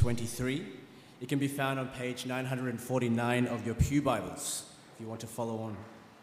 23. It can be found on page 949 of your Pew Bibles, if you want to follow on.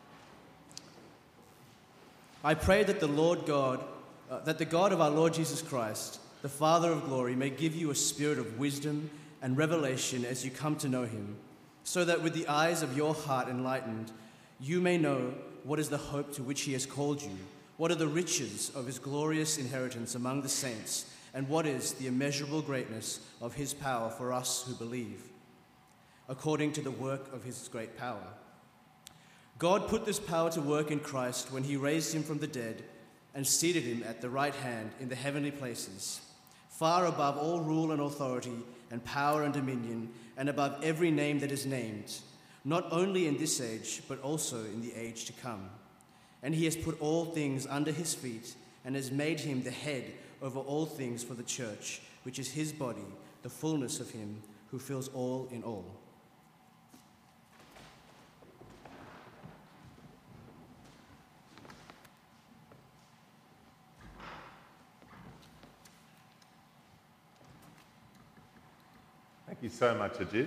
I pray that the God of our Lord Jesus Christ, the Father of glory, may give you a spirit of wisdom and revelation as you come to know him, so that with the eyes of your heart enlightened, you may know what is the hope to which he has called you, what are the riches of his glorious inheritance among the saints, and what is the immeasurable greatness of his power for us who believe, according to the work of his great power. God put this power to work in Christ when he raised him from the dead and seated him at the right hand in the heavenly places, far above all rule and authority and power and dominion, and above every name that is named, not only in this age, but also in the age to come. And he has put all things under his feet and has made him the head over all things for the church, which is his body, the fullness of him who fills all in all. Thank you so much, Ajit.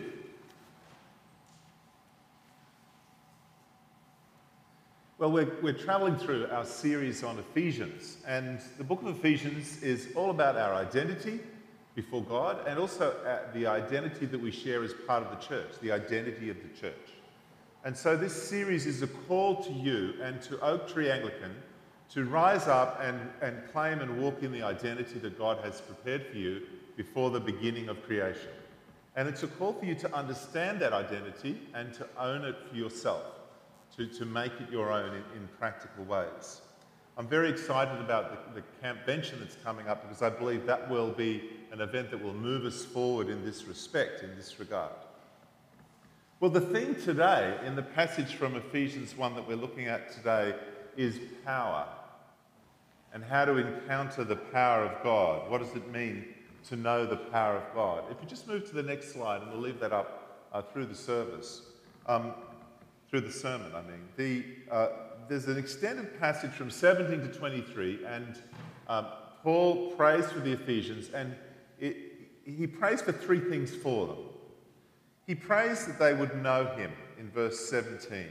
Well, we're travelling through our series on Ephesians, and the book of Ephesians is all about our identity before God and also the identity that we share as part of the church, the identity of the church. And so this series is a call to you and to Oak Tree Anglican to rise up and claim and walk in the identity that God has prepared for you before the beginning of creation. And it's a call for you to understand that identity and to own it for yourself, to make it your own in practical ways. I'm very excited about the camp bench that's coming up because I believe that will be an event that will move us forward in this respect, in this regard. Well, the theme today in the passage from Ephesians 1 that we're looking at today is power and how to encounter the power of God. What does it mean to know the power of God? If you just move to the next slide, and we'll leave that up through the service, through the sermon, I mean. There's an extended passage from 17 to 23, and Paul prays for the Ephesians, and he prays for three things for them. He prays that they would know him in verse 17.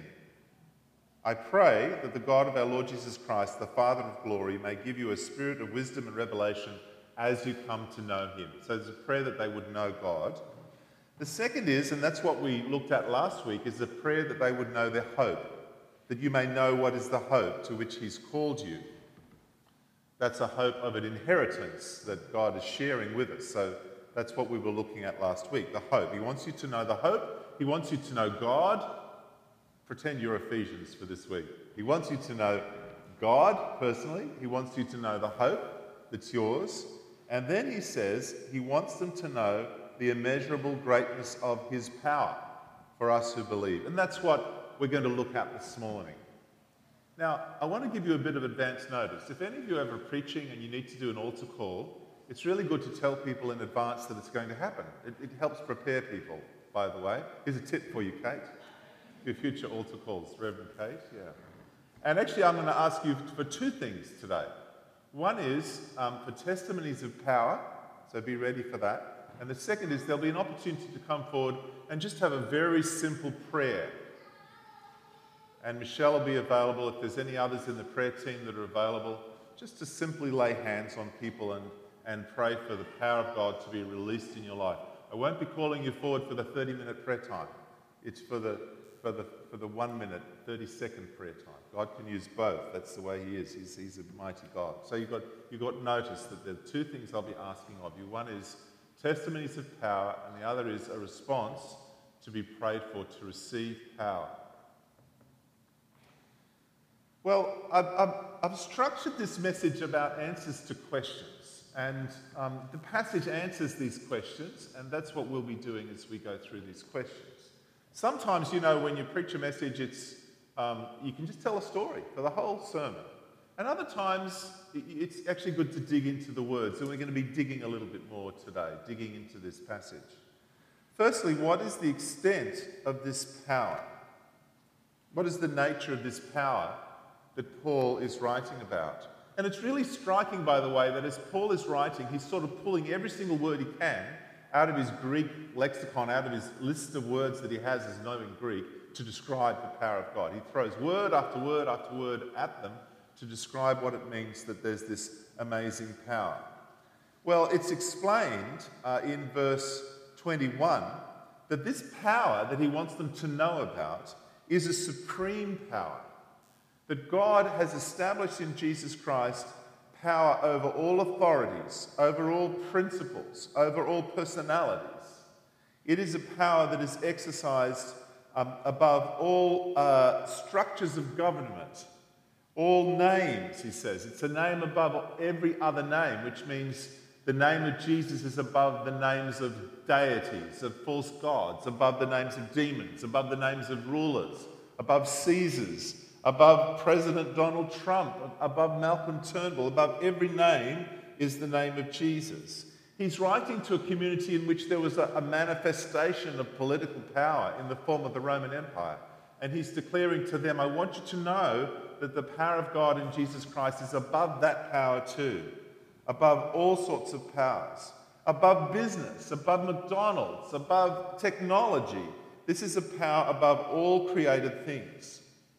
I pray that the God of our Lord Jesus Christ, the Father of glory, may give you a spirit of wisdom and revelation as you come to know him. So there's a prayer that they would know God. The second is, and that's what we looked at last week, is a prayer that they would know their hope, that you may know what is the hope to which he's called you. That's a hope of an inheritance that God is sharing with us. So that's what we were looking at last week, the hope. He wants you to know the hope. He wants you to know God. Pretend you're Ephesians for this week. He wants you to know God personally. He wants you to know the hope that's yours. And then he says he wants them to know the immeasurable greatness of his power for us who believe. And that's what we're going to look at this morning. Now, I want to give you a bit of advance notice. If any of you are ever preaching and you need to do an altar call, it's really good to tell people in advance that it's going to happen. It helps prepare people, by the way. Here's a tip for you, Kate. Your future altar calls, Reverend Kate, yeah. And actually, I'm going to ask you for two things today. One is for testimonies of power, so be ready for that. And the second is there'll be an opportunity to come forward and just have a very simple prayer. And Michelle will be available if there's any others in the prayer team that are available, just to simply lay hands on people and pray for the power of God to be released in your life. I won't be calling you forward for the 30-minute prayer time. It's for the 1 minute, 30-second prayer time. God can use both. That's the way he is. He's a mighty God. So you've got notice that there are two things I'll be asking of you. One is testimonies of power, and the other is a response to be prayed for to receive power. Well, I've structured this message about answers to questions, and the passage answers these questions, and that's what we'll be doing as we go through these questions. Sometimes, when you preach a message, you can just tell a story for the whole sermon. And other times, it's actually good to dig into the words, and we're going to be digging a little bit more today, digging into this passage. Firstly, what is the extent of this power? What is the nature of this power that Paul is writing about? And it's really striking, by the way, that as Paul is writing, he's sort of pulling every single word he can out of his Greek lexicon, out of his list of words that he has as knowing Greek, to describe the power of God. He throws word after word after word at them to describe what it means that there's this amazing power. Well, it's explained in verse 21 that this power that he wants them to know about is a supreme power. That God has established in Jesus Christ power over all authorities, over all principles, over all personalities. It is a power that is exercised above all structures of government, all names, he says. It's a name above every other name, which means the name of Jesus is above the names of deities, of false gods, above the names of demons, above the names of rulers, above Caesars, above President Donald Trump, above Malcolm Turnbull, above every name is the name of Jesus. He's writing to a community in which there was a manifestation of political power in the form of the Roman Empire. And he's declaring to them, I want you to know that the power of God in Jesus Christ is above that power too, above all sorts of powers, above business, above McDonald's, above technology. This is a power above all created things.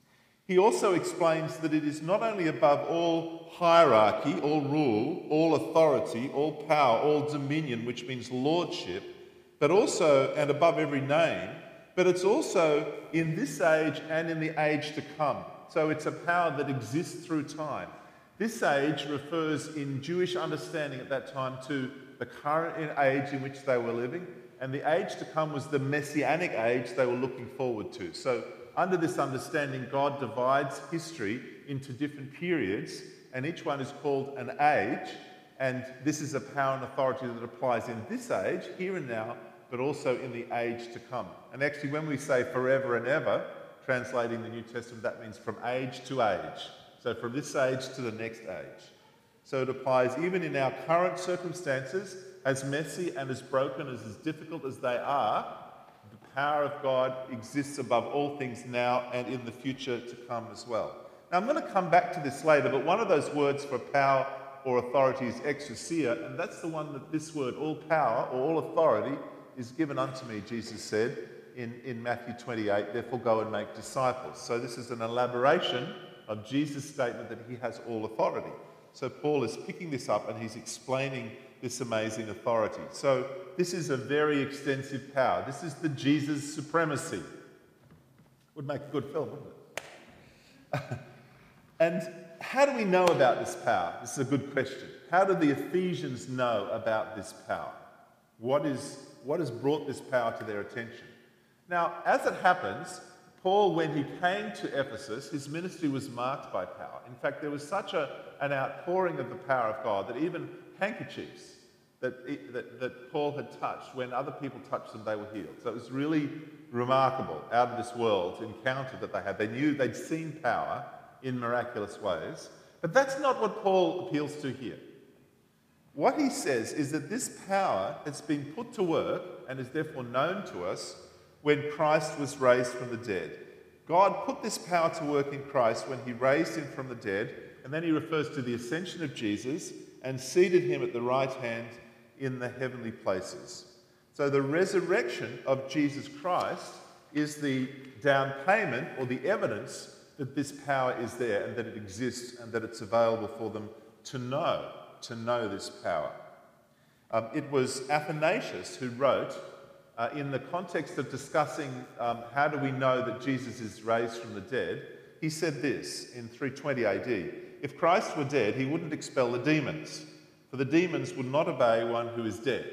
He also explains that it is not only above all hierarchy, all rule, all authority, all power, all dominion, which means lordship, but also, and above every name, but it's also in this age and in the age to come. So it's a power that exists through time. This age refers in Jewish understanding at that time to the current age in which they were living, and the age to come was the messianic age they were looking forward to. So under this understanding, God divides history into different periods, and each one is called an age, and this is a power and authority that applies in this age, here and now, but also in the age to come. And actually, when we say forever and ever, translating the New Testament, that means from age to age. So from this age to the next age. So it applies even in our current circumstances, as messy and as broken, as difficult as they are. The power of God exists above all things now and in the future to come as well. Now, I'm going to come back to this later, but one of those words for power or authority is exousia, and that's the one that this word, all power or all authority, is given unto me, Jesus said in Matthew 28, therefore go and make disciples. So this is an elaboration of Jesus' statement that he has all authority. So Paul is picking this up and he's explaining this amazing authority. So this is a very extensive power. This is the Jesus supremacy. Would make a good film, wouldn't it? And how do we know about this power? This is a good question. How do the Ephesians know about this power? What has brought this power to their attention? Now, as it happens, Paul, when he came to Ephesus, his ministry was marked by power. In fact, there was such an outpouring of the power of God that even handkerchiefs that Paul had touched, when other people touched them, they were healed. So it was really remarkable, out of this world encounter that they had. They knew they'd seen power in miraculous ways. But that's not what Paul appeals to here. What he says is that this power has been put to work and is therefore known to us when Christ was raised from the dead. God put this power to work in Christ when he raised him from the dead, and then he refers to the ascension of Jesus and seated him at the right hand in the heavenly places. So the resurrection of Jesus Christ is the down payment or the evidence that this power is there and that it exists and that it's available for them to know this power. It was Athanasius who wrote, in the context of discussing how do we know that Jesus is raised from the dead, he said this in 320 AD, if Christ were dead, he wouldn't expel the demons, for the demons would not obey one who is dead.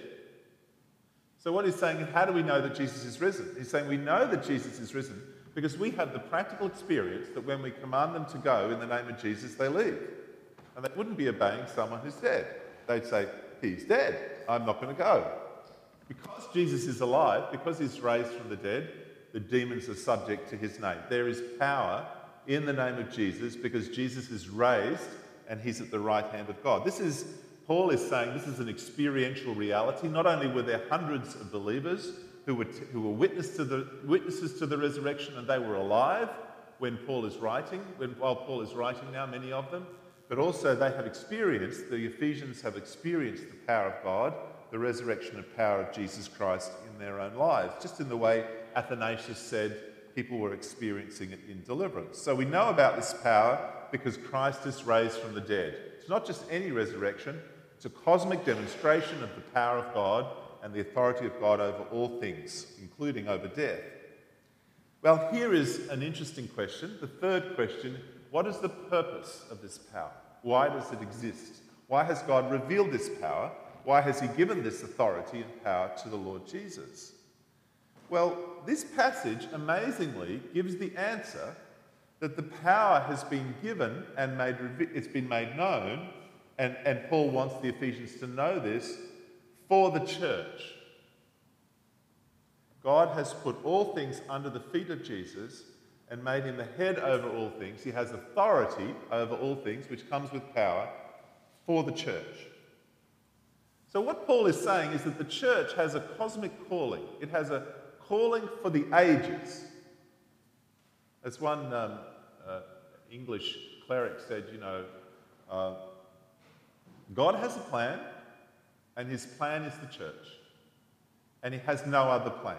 So what he's saying, how do we know that Jesus is risen? He's saying we know that Jesus is risen because we have the practical experience that when we command them to go in the name of Jesus, they leave. And they wouldn't be obeying someone who's dead. They'd say, he's dead, I'm not going to go. Because Jesus is alive, because he's raised from the dead, the demons are subject to his name. There is power in the name of Jesus because Jesus is raised and he's at the right hand of God. Paul is saying this is an experiential reality. Not only were there hundreds of believers who were witnesses to the resurrection and they were alive while Paul is writing now, many of them, but also they have experienced, the Ephesians have experienced the power of God the resurrection and power of Jesus Christ in their own lives, just in the way Athanasius said people were experiencing it in deliverance. So we know about this power because Christ is raised from the dead. It's not just any resurrection, it's a cosmic demonstration of the power of God and the authority of God over all things, including over death. Well, here is an interesting question. The third question, what is the purpose of this power? Why does it exist? Why has God revealed this power? Why has he given this authority and power to the Lord Jesus? Well, this passage amazingly gives the answer that the power has been given and it's been made known, and Paul wants the Ephesians to know this, for the church. God has put all things under the feet of Jesus and made him the head over all things. He has authority over all things, which comes with power, for the church. So what Paul is saying is that the church has a cosmic calling. It has a calling for the ages. As one English cleric said, God has a plan, and his plan is the church. And he has no other plan.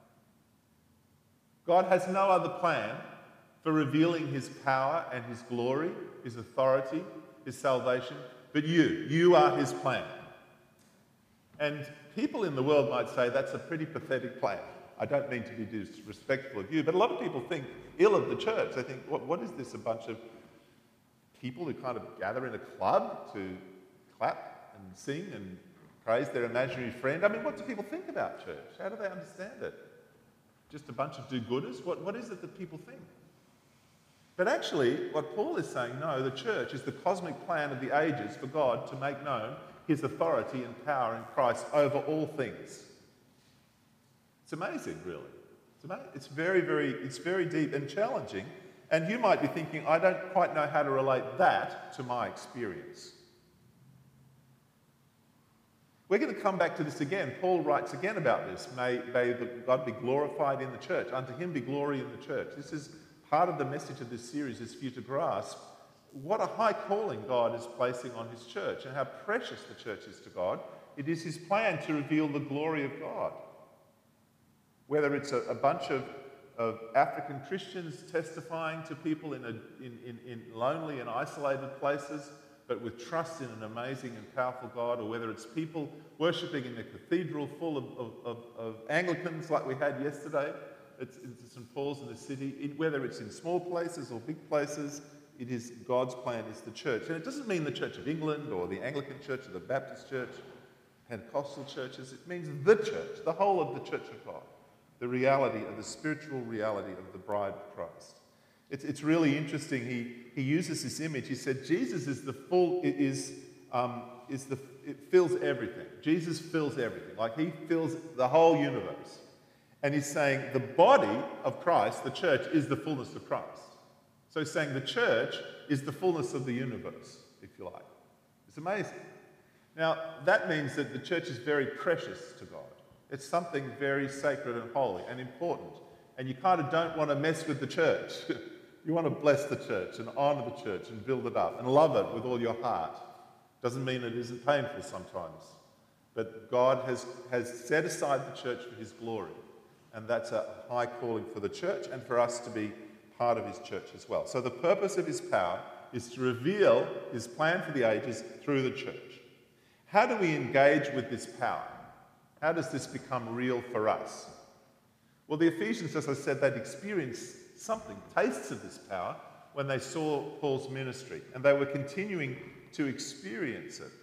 God has no other plan for revealing his power and his glory, his authority, his salvation, but you are his plan. And people in the world might say that's a pretty pathetic plan. I don't mean to be disrespectful of you, but a lot of people think ill of the church. They think, what is this, a bunch of people who kind of gather in a club to clap and sing and praise their imaginary friend? I mean, what do people think about church? How do they understand it? Just a bunch of do-gooders? What is it that people think? But actually, what Paul is saying, no, the church is the cosmic plan of the ages for God to make known his authority and power in Christ over all things. It's amazing, really. It's very deep and challenging. And you might be thinking, I don't quite know how to relate that to my experience. We're going to come back to this again. Paul writes again about this. May God be glorified in the church. Unto him be glory in the church. This is part of the message of this series, is for you to grasp what a high calling God is placing on his church and how precious the church is to God. It is his plan to reveal the glory of God. Whether it's a bunch of African Christians testifying to people in lonely and isolated places, but with trust in an amazing and powerful God, or whether it's people worshipping in a cathedral full of Anglicans like we had yesterday at St. Paul's in the city, whether it's in small places or big places, it is God's plan is the church. And it doesn't mean the Church of England or the Anglican Church or the Baptist Church, Pentecostal churches. It means the church, the whole of the Church of God, the reality of the spiritual reality of the bride of Christ. It's really interesting. He uses this image. He said Jesus is the full, it fills everything. Jesus fills everything. Like he fills the whole universe. And he's saying the body of Christ, the church, is the fullness of Christ. So he's saying the church is the fullness of the universe, if you like. It's amazing. Now, that means that the church is very precious to God. It's something very sacred and holy and important. And you kind of don't want to mess with the church. You want to bless the church and honour the church and build it up and love it with all your heart. Doesn't mean it isn't painful sometimes. But God has set aside the church for his glory. And that's a high calling for the church and for us to be part of his church as well. So the purpose of his power is to reveal his plan for the ages through the church. How do we engage with this power? How does this become real for us? Well, the Ephesians, as I said, they'd experienced something, tastes of this power, when they saw Paul's ministry, and they were continuing to experience it.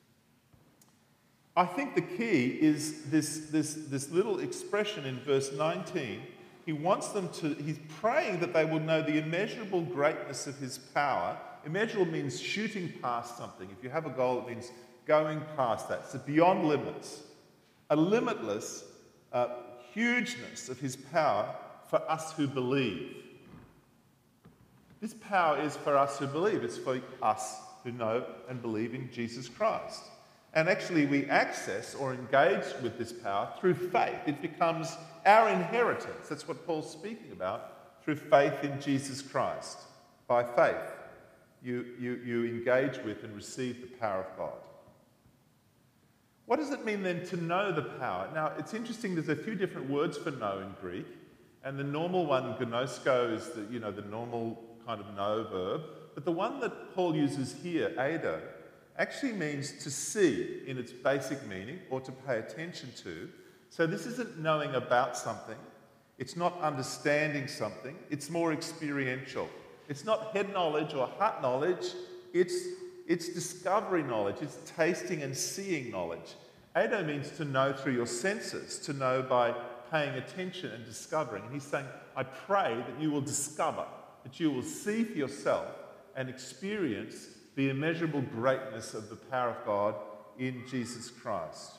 I think the key is this little expression in verse 19. He's praying that they will know the immeasurable greatness of his power. Immeasurable means shooting past something. If you have a goal, it means going past that. So beyond limits. A limitless hugeness of his power for us who believe. This power is for us who believe. It's for us who know and believe in Jesus Christ. And actually we access or engage with this power through faith. It becomes our inheritance. That's what Paul's speaking about, through faith in Jesus Christ. By faith, you engage with and receive the power of God. What does it mean then to know the power? Now, it's interesting, there's a few different words for know in Greek, and the normal one, gnosko, is the normal kind of know verb, but the one that Paul uses here, eido, actually means to see in its basic meaning or to pay attention to. So this isn't knowing about something, it's not understanding something, it's more experiential. It's not head knowledge or heart knowledge, it's discovery knowledge, it's tasting and seeing knowledge. Eido means to know through your senses, to know by paying attention and discovering. And he's saying, I pray that you will discover, that you will see for yourself and experience the immeasurable greatness of the power of God in Jesus Christ.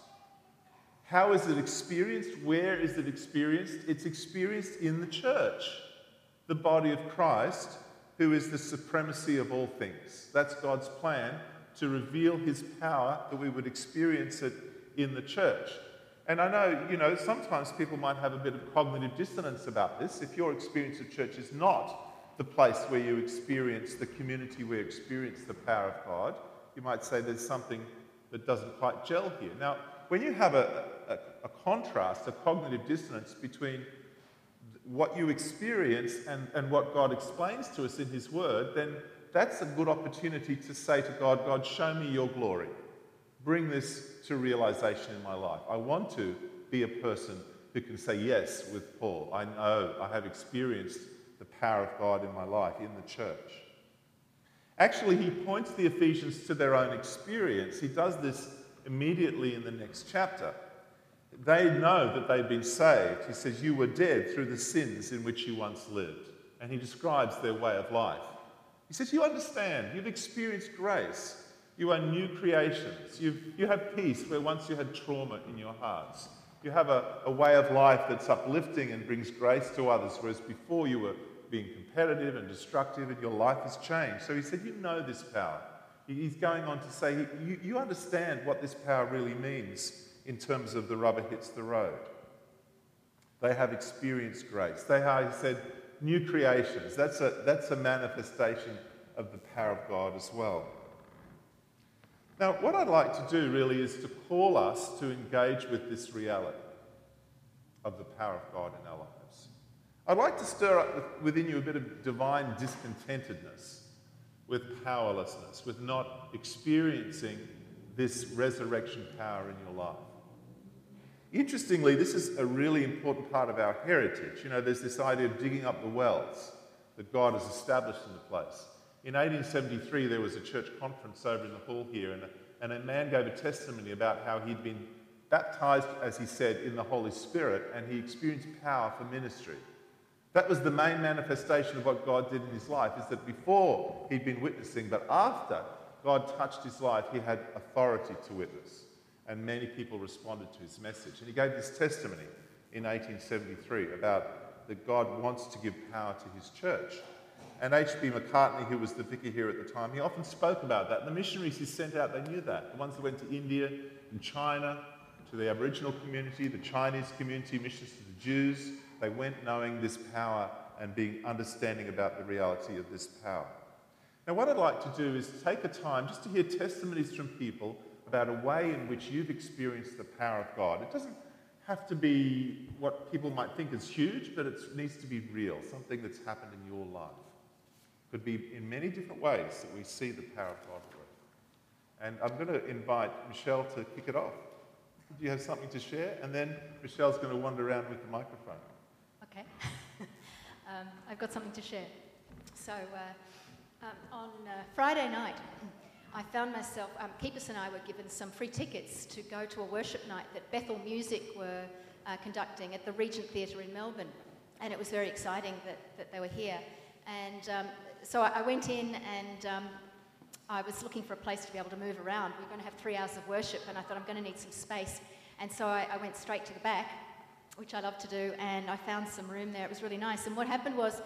How is it experienced? Where is it experienced? It's experienced in the church, the body of Christ, who is the supremacy of all things. That's God's plan, to reveal his power, that we would experience it in the church. And I know, sometimes people might have a bit of cognitive dissonance about this. If your experience of church is not the place where you experience the community, where you experience the power of God, you might say there's something that doesn't quite gel here. Now, when you have a contrast, a cognitive dissonance between what you experience and what God explains to us in his word, then that's a good opportunity to say to God, God, show me your glory. Bring this to realization in my life. I want to be a person who can say yes with Paul. I know I have experienced the power of God in my life, in the church. Actually, he points the Ephesians to their own experience. He does this immediately in the next chapter. They know that they've been saved. He says, you were dead through the sins in which you once lived. And he describes their way of life. He says, you understand, you've experienced grace. You are new creations. You have peace where once you had trauma in your hearts. You have a way of life that's uplifting and brings grace to others, whereas before you were being competitive and destructive and your life has changed. So he said, you know this power. He's going on to say, you understand what this power really means in terms of the rubber hits the road. They have experienced grace. They are, he said, new creations. That's a manifestation of the power of God as well. Now, what I'd like to do really is to call us to engage with this reality of the power of God in our lives. I'd like to stir up within you a bit of divine discontentedness with powerlessness, with not experiencing this resurrection power in your life. Interestingly, this is a really important part of our heritage. There's this idea of digging up the wells that God has established in the place. In 1873, there was a church conference over in the hall here, and a man gave a testimony about how he'd been baptized, as he said, in the Holy Spirit, and he experienced power for ministry. That was the main manifestation of what God did in his life, is that before he'd been witnessing, but after God touched his life, he had authority to witness. And many people responded to his message. And he gave this testimony in 1873 about that God wants to give power to his church. And H.B. Macartney, who was the vicar here at the time, he often spoke about that. The missionaries he sent out, they knew that. The ones that went to India and China, to the Aboriginal community, the Chinese community, missions to the Jews, they went knowing this power and being understanding about the reality of this power. Now, what I'd like to do is take a time just to hear testimonies from people about a way in which you've experienced the power of God. It doesn't have to be what people might think is huge, but it needs to be real, something that's happened in your life. Could be in many different ways that we see the power of God work. And I'm going to invite Michelle to kick it off. Do you have something to share? And then Michelle's going to wander around with the microphone. Okay. I've got something to share. So on Friday night, I found myself, Keepus and I were given some free tickets to go to a worship night that Bethel Music were conducting at the Regent Theatre in Melbourne. And it was very exciting that they were here. And so I went in and I was looking for a place to be able to move around. We were going to have 3 hours of worship, and I thought I'm going to need some space. And so I went straight to the back, which I love to do, and I found some room there. It was really nice. And what happened was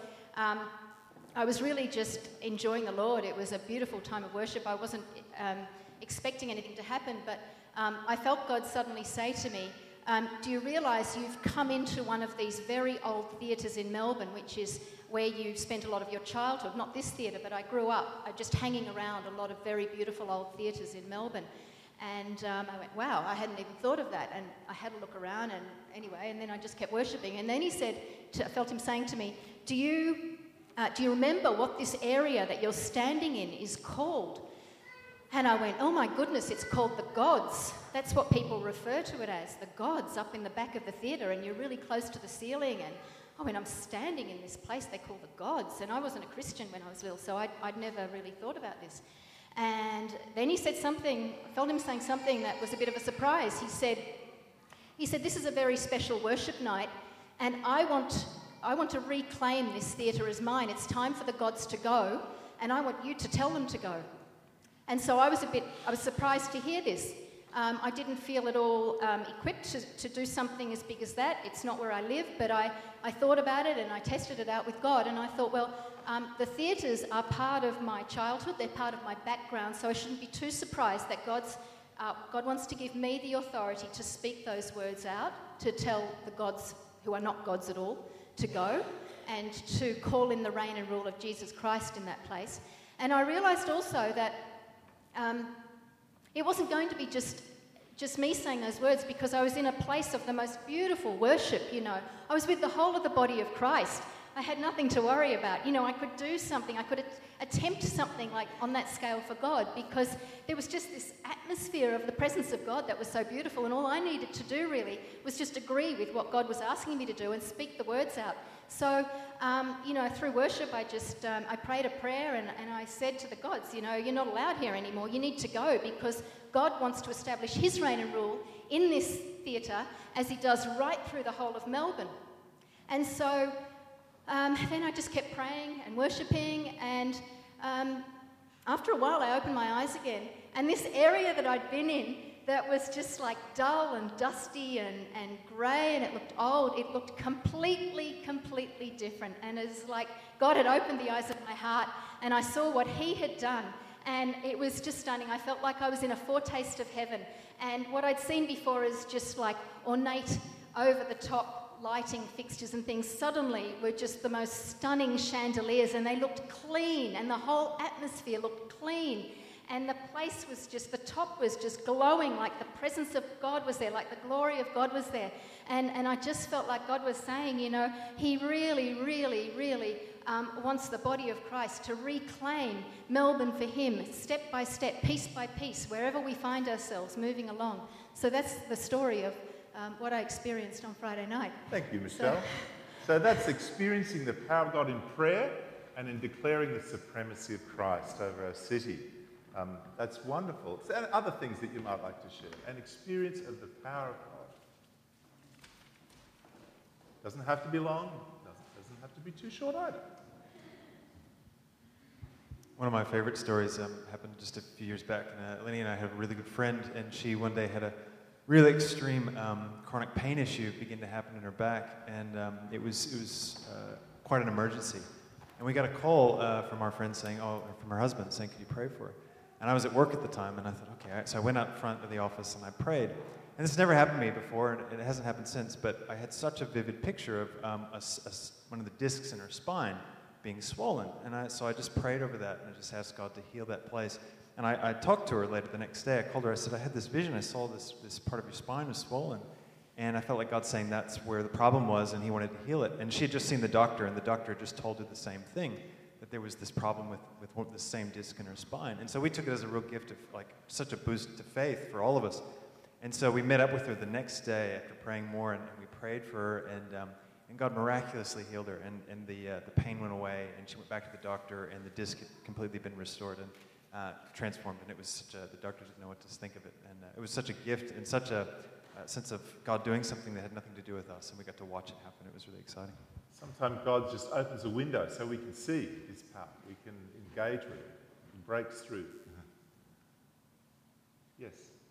I was really just enjoying the Lord. It was a beautiful time of worship. I wasn't expecting anything to happen, but I felt God suddenly say to me, do you realise you've come into one of these very old theatres in Melbourne, which is where you spent a lot of your childhood? Not this theatre, but I grew up just hanging around a lot of very beautiful old theatres in Melbourne. And I went, wow, I hadn't even thought of that. And I had a look around, and anyway, and then I just kept worshipping. And then he said, I felt him saying to me, do you remember what this area that you're standing in is called? And I went, oh my goodness, it's called the Gods. That's what people refer to it as, the Gods, up in the back of the theatre, and you're really close to the ceiling. And I went, I'm standing in this place they call the Gods. And I wasn't a Christian when I was little, so I'd never really thought about this. And then he said something, I felt him saying something that was a bit of a surprise. He said, this is a very special worship night, and I want to reclaim this theatre as mine. It's time for the Gods to go, and I want you to tell them to go. And so I was surprised to hear this. I didn't feel at all equipped to do something as big as that. It's not where I live, but I thought about it and I tested it out with God, and I thought, well, the theatres are part of my childhood, they're part of my background, so I shouldn't be too surprised that God wants to give me the authority to speak those words out, to tell the gods who are not gods at all to go, and to call in the reign and rule of Jesus Christ in that place. And I realised also that it wasn't going to be just me saying those words, because I was in a place of the most beautiful worship, you know. I was with the whole of the body of Christ. I had nothing to worry about. You know, I could do something, I could attempt something like on that scale for God, because there was just this atmosphere of the presence of God that was so beautiful, and all I needed to do really was just agree with what God was asking me to do and speak the words out. So, you know, through worship, I prayed a prayer and I said to the gods, you know, you're not allowed here anymore. You need to go, because God wants to establish his reign and rule in this theatre as he does right through the whole of Melbourne. And so then I just kept praying and worshipping, and after a while I opened my eyes again, and this area that I'd been in that was just like dull and dusty and grey, and it looked old, it looked completely different. And it's like God had opened the eyes of my heart, and I saw what he had done, and it was just stunning. I felt like I was in a foretaste of heaven, and what I'd seen before is just like ornate, over-the-top lighting fixtures and things suddenly were just the most stunning chandeliers, and they looked clean, and the whole atmosphere looked clean. And the place was just, the top was just glowing, like the presence of God was there, like the glory of God was there. And I just felt like God was saying, you know, he really wants the body of Christ to reclaim Melbourne for him, step by step, piece by piece, wherever we find ourselves moving along. So that's the story of what I experienced on Friday night. Thank you, Michelle. So that's experiencing the power of God in prayer and in declaring the supremacy of Christ over our city. That's wonderful. So other things that you might like to share. An experience of the power of God. Doesn't have to be long. Doesn't have to be too short either. One of my favorite stories happened just a few years back. Lenny and I have a really good friend, and she one day had a really extreme chronic pain issue begin to happen in her back, and it was quite an emergency. And we got a call from our friend saying, from her husband saying, could you pray for her? And I was at work at the time, and I thought, okay. So I went out front of the office and I prayed. And this never happened to me before, and it hasn't happened since, but I had such a vivid picture of one of the discs in her spine being swollen. And so I just prayed over that, and I just asked God to heal that place. And I talked to her later the next day. I called her, I said, I had this vision. I saw this part of your spine was swollen. And I felt like God saying that's where the problem was, and he wanted to heal it. And she had just seen the doctor, and the doctor just told her the same thing, that there was this problem with the same disc in her spine. And so we took it as a real gift of like such a boost to faith for all of us. And so we met up with her the next day after praying more, and we prayed for her, and God miraculously healed her, and the pain went away, and she went back to the doctor, and the disc had completely been restored and transformed. And it was such the doctor didn't know what to think of it, and it was such a gift and such a sense of God doing something that had nothing to do with us, and we got to watch it happen. It was really exciting. Sometimes God just opens a window so we can see his power. We can engage with it and breaks through. Yes.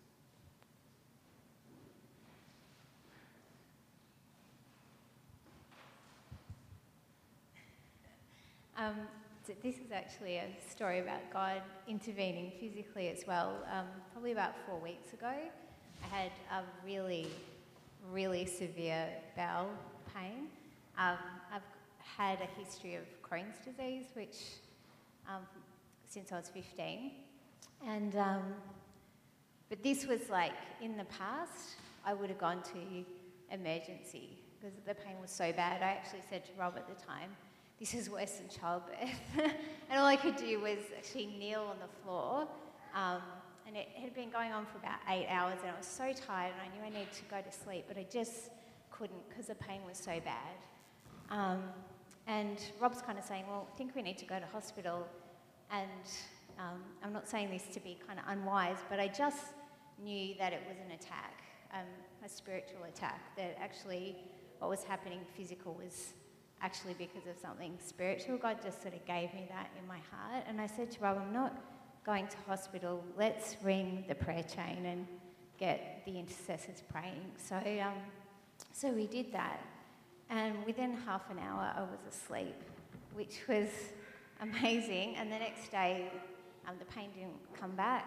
So this is actually a story about God intervening physically as well. Probably about 4 weeks ago, I had a really severe bowel pain. I've had a history of Crohn's disease, which since I was 15, and But this was like, in the past, I would have gone to emergency because the pain was so bad. I actually said to Rob at the time, this is worse than childbirth. And all I could do was actually kneel on the floor. And it had been going on for about 8 hours, and I was so tired, and I knew I needed to go to sleep, but I just couldn't because the pain was so bad. And Rob's kind of saying, well, I think we need to go to hospital. And I'm not saying this to be kind of unwise, but I just knew that it was an attack, a spiritual attack, that actually what was happening physical was actually because of something spiritual. God just sort of gave me that in my heart. And I said to Rob, I'm not going to hospital, let's ring the prayer chain and get the intercessors praying. So we did that. And within half an hour, I was asleep, which was amazing. And the next day, the pain didn't come back.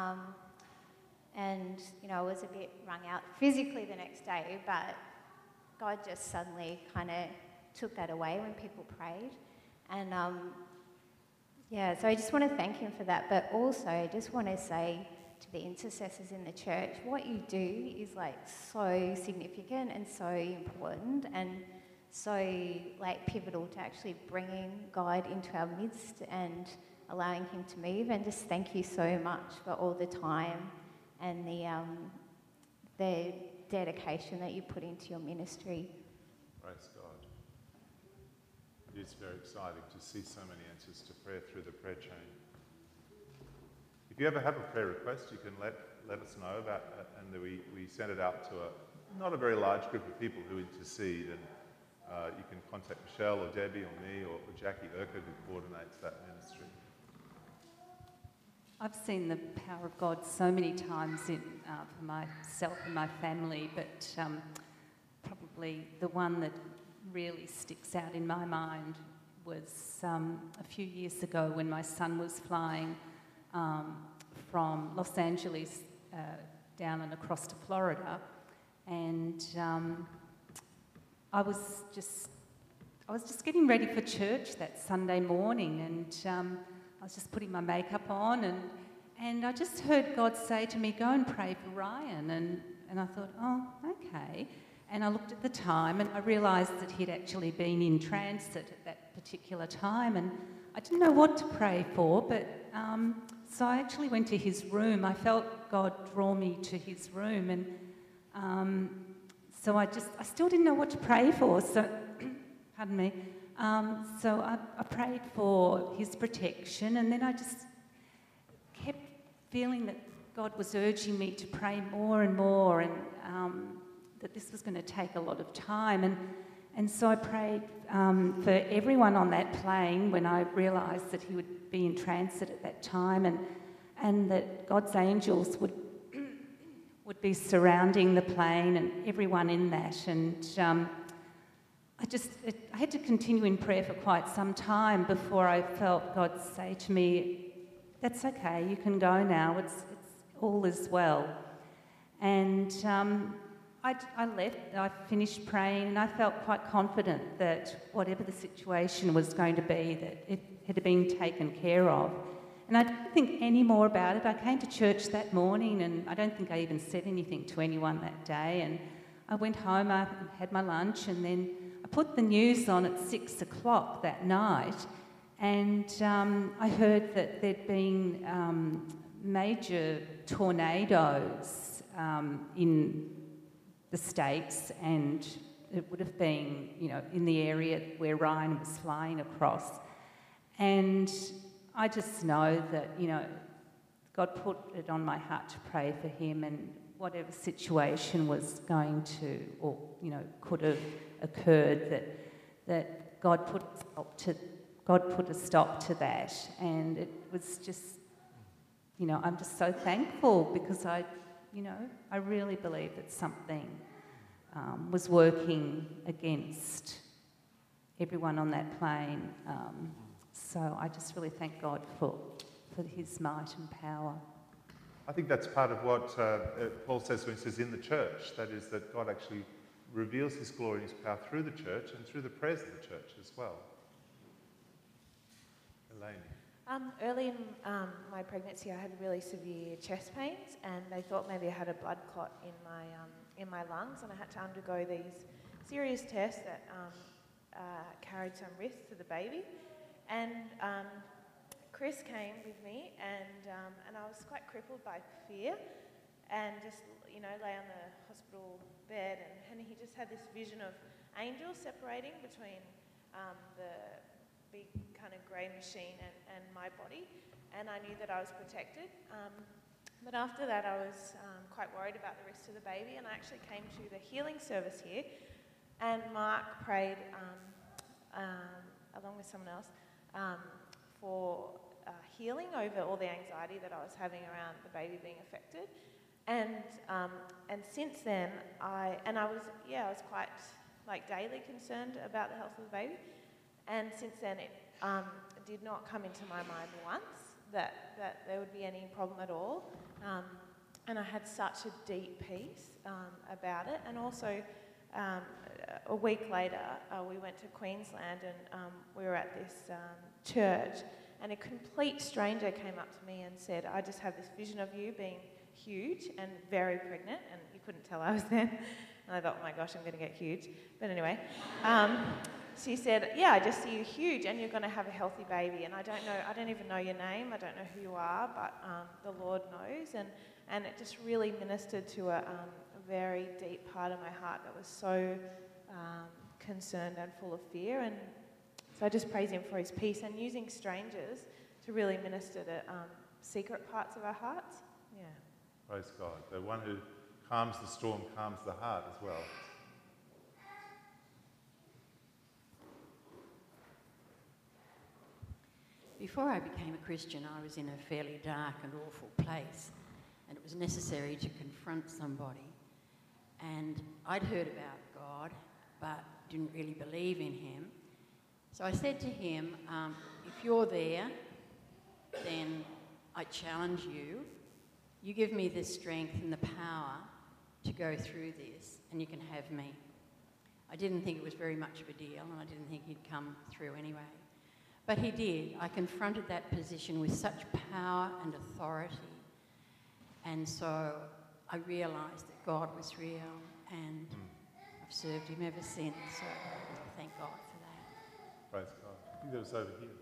And, I was a bit wrung out physically the next day, but God just suddenly kind of took that away when people prayed. And, so I just want to thank him for that. But also, I just want to say to the intercessors in the church, what you do is like so significant and so important and so like pivotal to actually bringing God into our midst and allowing him to move. And just thank you so much for all the time and the dedication that you put into your ministry. Praise God. It is very exciting to see so many answers to prayer through the prayer chain. If you ever have a prayer request, you can let us know about it, and we send it out to not a very large group of people who intercede, and you can contact Michelle or Debbie or me or Jackie Urquhart, who coordinates that ministry. I've seen the power of God so many times for myself and my family, but probably the one that really sticks out in my mind was a few years ago when my son was flying from Los Angeles down and across to Florida, and I was just getting ready for church that Sunday morning, and I was just putting my makeup on, and I just heard God say to me, go and pray for Ryan, and I thought, oh, okay. And I looked at the time and I realised that he'd actually been in transit at that particular time, and I didn't know what to pray for, but so I actually went to his room. I felt God draw me to his room, and so I still didn't know what to pray for, so, pardon me. So I prayed for his protection, and then I just kept feeling that God was urging me to pray more and more, and that this was going to take a lot of time. And so I prayed for everyone on that plane when I realised that he would be in transit at that time, and that God's angels would be surrounding the plane and everyone in that. And I had to continue in prayer for quite some time before I felt God say to me, that's okay, you can go now, it's all is well. And I left, I finished praying, and I felt quite confident that whatever the situation was going to be, that it had been taken care of. And I didn't think any more about it. I came to church that morning, and I don't think I even said anything to anyone that day. And I went home, I had my lunch, and then I put the news on at 6 o'clock that night, and I heard that there'd been major tornadoes in the States, and it would have been, in the area where Ryan was flying across. And I just know that, God put it on my heart to pray for him, and whatever situation was going to, or, could have occurred, that God put a stop to that. And it was just, I'm just so thankful, because I really believe that something was working against everyone on that plane. So I just really thank God for his might and power. I think that's part of what Paul says when he says in the church, that is that God actually reveals his glory and his power through the church and through the prayers of the church as well. Elaine. Early in my pregnancy, I had really severe chest pains, and they thought maybe I had a blood clot in my lungs, and I had to undergo these serious tests that carried some risk to the baby. And Chris came with me, and I was quite crippled by fear, and just lay on the hospital bed, and he just had this vision of angels separating between the big kind of grey machine and my body, and I knew that I was protected. But after that, I was quite worried about the risk to the baby, and I actually came to the healing service here, and Mark prayed along with someone else for healing over all the anxiety that I was having around the baby being affected. And since then, I was quite daily concerned about the health of the baby. And since then, it did not come into my mind once that there would be any problem at all. And I had such a deep peace about it. And also, a week later, we went to Queensland, and we were at this church, and a complete stranger came up to me and said, "I just have this vision of you being huge and very pregnant," and you couldn't tell I was then. And I thought, oh my gosh, I'm going to get huge. But anyway, she said, "Yeah, I just see you huge, and you're going to have a healthy baby. And I don't even know your name. I don't know who you are, but the Lord knows." And it just really ministered to a very deep part of my heart that was so concerned and full of fear. And so I just praise him for his peace and using strangers to really minister to secret parts of our hearts. Yeah. Praise God. The one who calms the storm calms the heart as well. Before I became a Christian, I was in a fairly dark and awful place, and it was necessary to confront somebody. And I'd heard about God, but didn't really believe in him. So I said to him, if you're there, then I challenge you. You give me the strength and the power to go through this, and you can have me. I didn't think it was very much of a deal, and I didn't think he'd come through anyway. But he did. I confronted that position with such power and authority. And so I realised that God was real, and I've served him ever since. So thank God for that. Praise God. I think that was over here.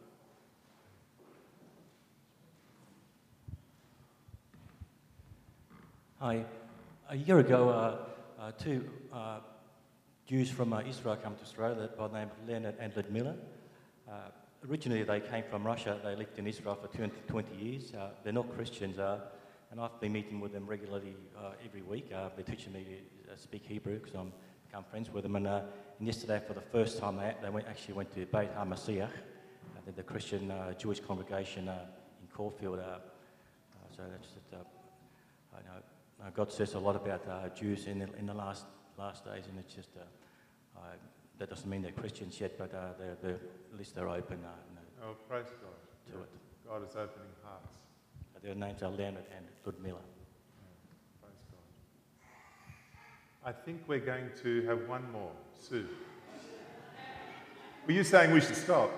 Hi. A year ago, two Jews from Israel came to Australia by the name of Leonard and Ludmilla. Originally, they came from Russia. They lived in Israel for 20 years. They're not Christians, and I've been meeting with them regularly every week. They're teaching me to speak Hebrew because I'm become friends with them. And yesterday, for the first time, they actually went to Beit HaMashiach, the Christian Jewish congregation in Caulfield. So that's just, God says a lot about Jews in the last days, and it's just that doesn't mean they're Christians yet, but at least they're open. Oh, praise God. To it. God is opening hearts. Their names are Leonard and Ludmilla. Yeah, praise God. I think we're going to have one more. Sue. Were you saying we should stop?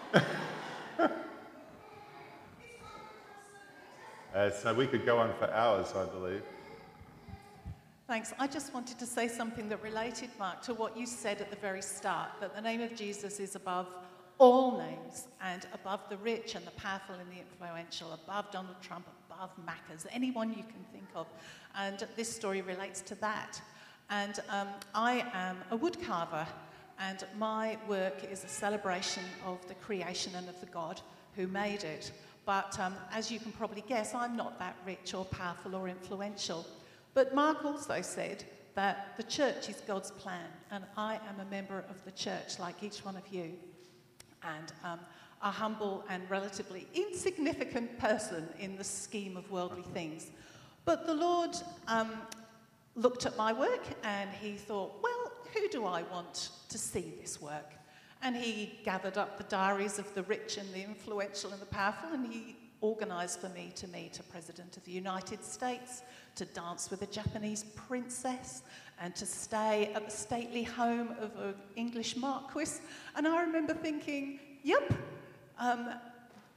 So we could go on for hours, I believe. Thanks. I just wanted to say something that related, Mark, to what you said at the very start, that the name of Jesus is above all names and above the rich and the powerful and the influential, above Donald Trump, above Maccas, anyone you can think of. And this story relates to that. And I am a wood carver, and my work is a celebration of the creation and of the God who made it. But as you can probably guess, I'm not that rich or powerful or influential. But Mark also said that the church is God's plan, and I am a member of the church like each one of you, and a humble and relatively insignificant person in the scheme of worldly things. But the Lord looked at my work and he thought, well, who do I want to see this work? And he gathered up the diaries of the rich and the influential and the powerful, and he organised for me to meet a President of the United States, to dance with a Japanese princess, and to stay at the stately home of an English marquis. And I remember thinking, yep,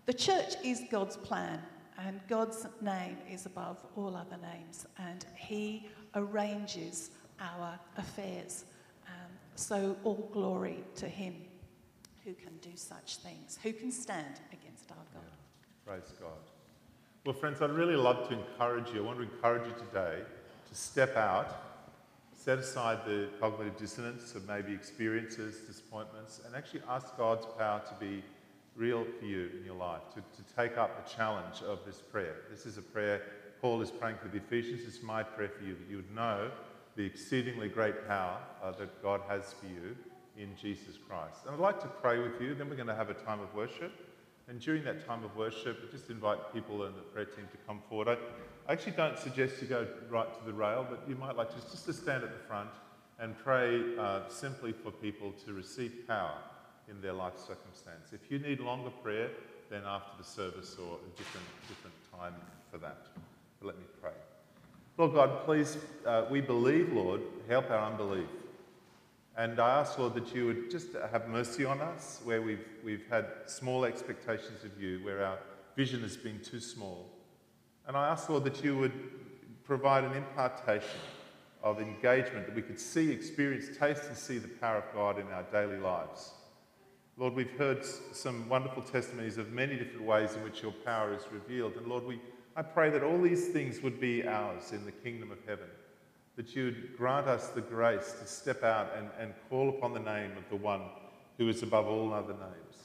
The church is God's plan, and God's name is above all other names, and he arranges our affairs. So all glory to him who can do such things, who can stand against our God. Yeah. Praise God. Well, friends, I'd really love to encourage you. I want to encourage you today to step out, set aside the cognitive dissonance of maybe experiences, disappointments, and actually ask God's power to be real for you in your life, to take up the challenge of this prayer. This is a prayer Paul is praying for the Ephesians. It's my prayer for you, that you would know the exceedingly great power that God has for you in Jesus Christ. And I'd like to pray with you, then we're going to have a time of worship. And during that time of worship, I just invite people and the prayer team to come forward. I actually don't suggest you go right to the rail, but you might like just to stand at the front and pray simply for people to receive power in their life circumstance. If you need longer prayer, then after the service or a different time for that. But let me pray. Lord God, please, we believe, Lord, help our unbelief. And I ask, Lord, that you would just have mercy on us where we've had small expectations of you, where our vision has been too small. And I ask, Lord, that you would provide an impartation of engagement, that we could see, experience, taste and see the power of God in our daily lives. Lord, we've heard some wonderful testimonies of many different ways in which your power is revealed. And Lord, I pray that all these things would be ours in the kingdom of heaven, that you would grant us the grace to step out and call upon the name of the one who is above all other names.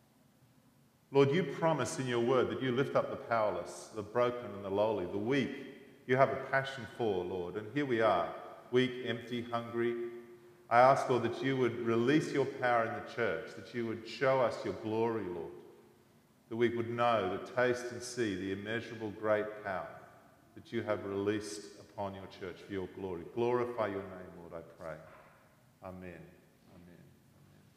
Lord, you promise in your word that you lift up the powerless, the broken and the lowly, the weak. You have a passion for, Lord. And here we are, weak, empty, hungry. I ask, Lord, that you would release your power in the church, that you would show us your glory, Lord, that we would know, to taste and see the immeasurable great power that you have released upon your church for your glory. Glorify your name, Lord, I pray. Amen.